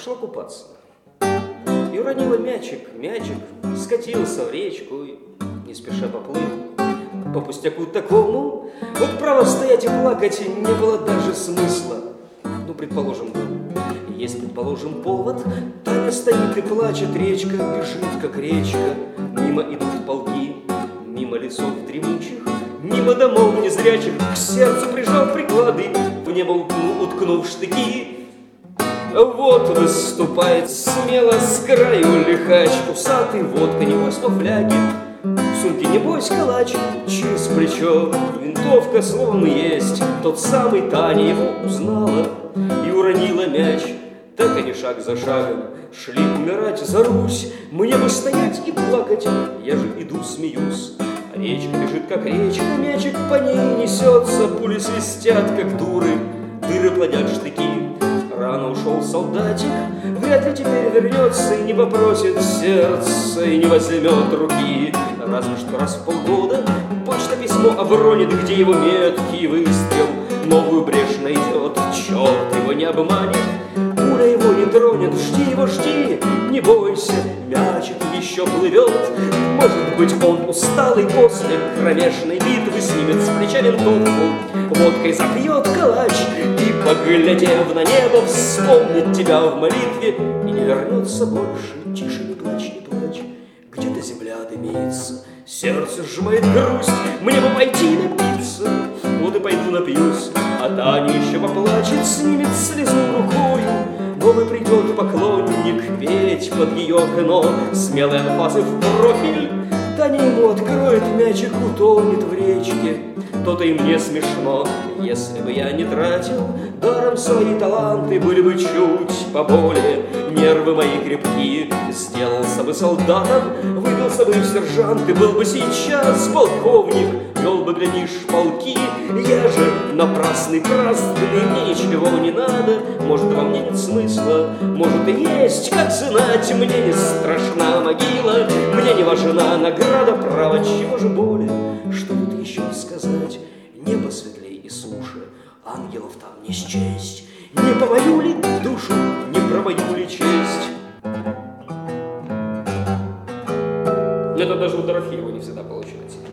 пошла купаться. И уронила мячик, скатился в речку и не спеша поплыл. По пустяку такому, вот право стоять и плакать не было даже смысла. Ну, предположим, был. Есть, предположим, повод. Таня стоит и плачет, речка бежит, как речка. Мимо идут полки, мимо лесов дремучих, мимо домов незрячих. К сердцу прижал приклады, в небо уткнув штыки. Вот выступает смело с краю лихач, усатый, водка, небось, во фляге. В сумке, небось, калач, через плечо винтовка, словом, есть. Тот самый Таня его узнала и уронила мяч. Так они шаг за шагом шли умирать за Русь. Мне бы стоять и плакать, я же иду, смеюсь. А речка бежит, как речка, мячик по ней несется. Пули свистят, как дуры, дыры плодят штыки. Рано ушел солдатик, вряд ли теперь вернется и не попросит сердца, и не возьмет руки. Разве что раз в полгода почта письмо обронит, где его меткий выстрел новую брешь найдет. Черт его не обманет, пуля его не тронет. Жди его, жди, не бойся, мячик еще плывет. Может быть, он усталый после кромешной битвы снимет с плеча винтовку, водкой запьет калач и, поглядев на небо, вспомнит тебя в молитве и не вернется больше. Тише, не плачь, не плачь, где-то земля дымится, сердце сжимает грусть. Мне бы пойти напиться, вот и пойду напьюсь. А Таня еще поплачет, снимет слезу рукою. Новый придет поклонник петь под ее окно смелые анфасы в профиль. Таня ему откроет, мячик утонет в речке. То-то и мне смешно, если бы я не тратил даром свои таланты, были бы чуть поболее нервы мои крепки. Сделался бы солдатом, выбился бы в сержанты, был бы сейчас полковник, вел бы, глядишь, полки. Я же напрасный, праздный, мне ничего не надо. Может, во мне нет смысла, может, и есть, как знать. Мне не страшна могила, мне не важна награда, право, чего же более. Что тут еще сказать? Небо светлей и суше, ангелов там не счесть. Не по мою ли душу, не про мою ли честь? Это даже у Дорофеева не всегда было.